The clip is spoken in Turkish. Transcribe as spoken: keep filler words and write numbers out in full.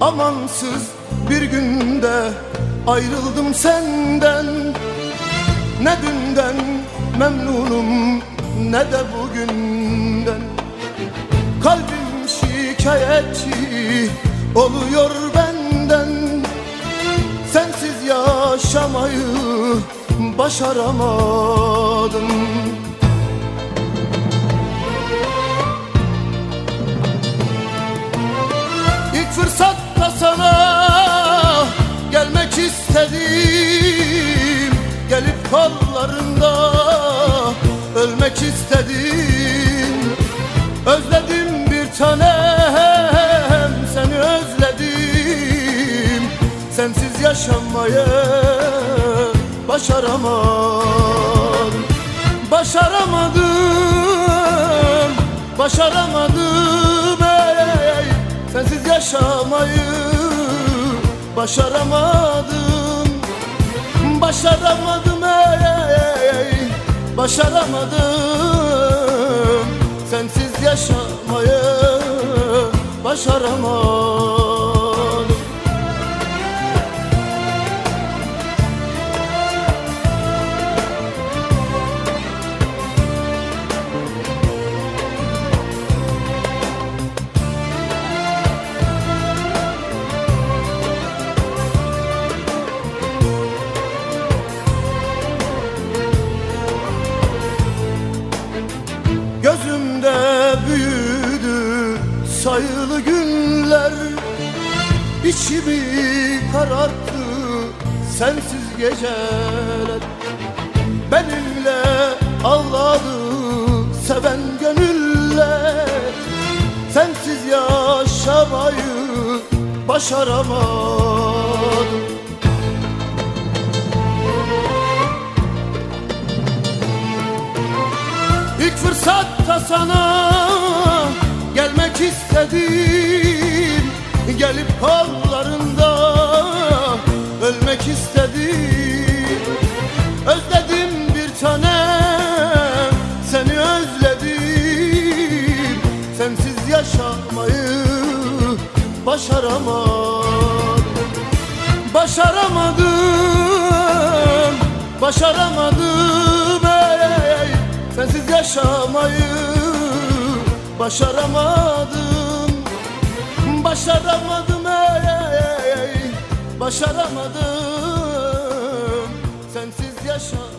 Amansız bir günde ayrıldım senden. Ne dünden memnunum ne de bugünden. Kalbim şikayetçi oluyor benden. Sensiz yaşamayı başaramadım. İlk fırsatta sana gelmek istedim. Gelip kollarında ölmek istedim. Özledim bir tanem, seni özledim. Sensiz yaşamayı başaramadım. Başaramadım, başaramadım ey. Sensiz yaşamayı başaramadım. Başaramadım ey, başaramadım. Sensiz yaşamayı başaramadım. Gözümde büyüdü sayılı günler. İçimi kararttı sensiz geceler. Benimle ağladı seven gönüller. Sensiz yaşamayı başaramadım. İlk fırsatta sana gelmek istedim. Gelip kollarında ölmek istedim. Özledim bir tanem, seni özledim. Sensiz yaşamayı başaramadım. Başaramadım, başaramadım ey. Sensiz yaşamayı başaramadım. Başaramadım ey, başaramadım. Sensiz yaşamayı